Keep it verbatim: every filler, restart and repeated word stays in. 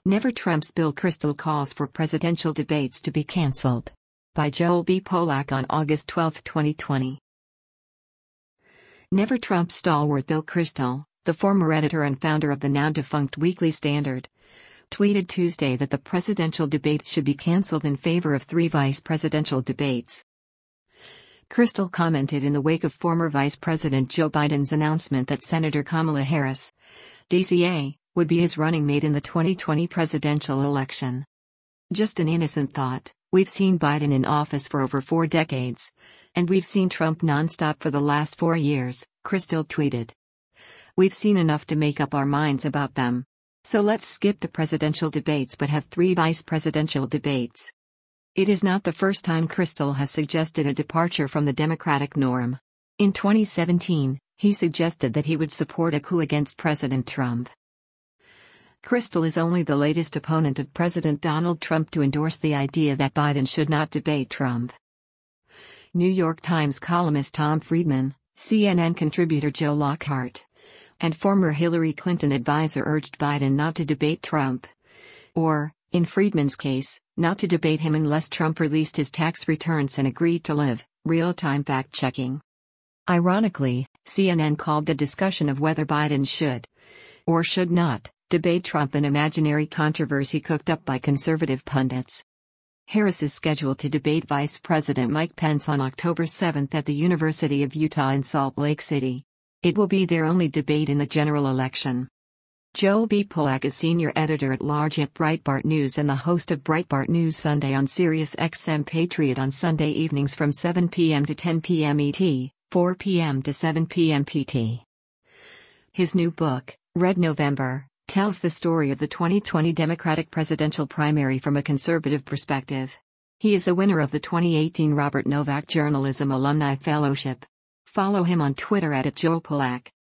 Never Trump's Bill Kristol calls for presidential debates to be cancelled. By Joel B. Polak on August twelfth, twenty twenty. Never Trump stalwart Bill Kristol, the former editor and founder of the now-defunct Weekly Standard, tweeted Tuesday that the presidential debates should be cancelled in favor of three vice presidential debates. Kristol commented in the wake of former Vice President Joe Biden's announcement that Senator Kamala Harris, D C A, would be his running mate in the twenty twenty presidential election. Just an innocent thought. We've seen Biden in office for over four decades, and we've seen Trump nonstop for the last four years, Kristol tweeted. We've seen enough to make up our minds about them. So let's skip the presidential debates but have three vice presidential debates. It is not the first time Kristol has suggested a departure from the Democratic norm. In twenty seventeen, he suggested that he would support a coup against President Trump. Kristol is only the latest opponent of President Donald Trump to endorse the idea that Biden should not debate Trump. New York Times columnist Tom Friedman, C N N contributor Joe Lockhart, and former Hillary Clinton advisor urged Biden not to debate Trump. Or, in Friedman's case, not to debate him unless Trump released his tax returns and agreed to live real-time fact-checking. Ironically, C N N called the discussion of whether Biden should, or should not, debate Trump an imaginary controversy cooked up by conservative pundits. Harris is scheduled to debate Vice President Mike Pence on October seventh at the University of Utah in Salt Lake City. It will be their only debate in the general election. Joel B. Polak is senior editor-at-large at Breitbart News and the host of Breitbart News Sunday on Sirius X M Patriot on Sunday evenings from seven p m to ten p m E T, four p m to seven p m P T. His new book, Red November, tells the story of the twenty twenty Democratic presidential primary from a conservative perspective. He is a winner of the twenty eighteen Robert Novak Journalism Alumni Fellowship. Follow him on Twitter at Joel Polak.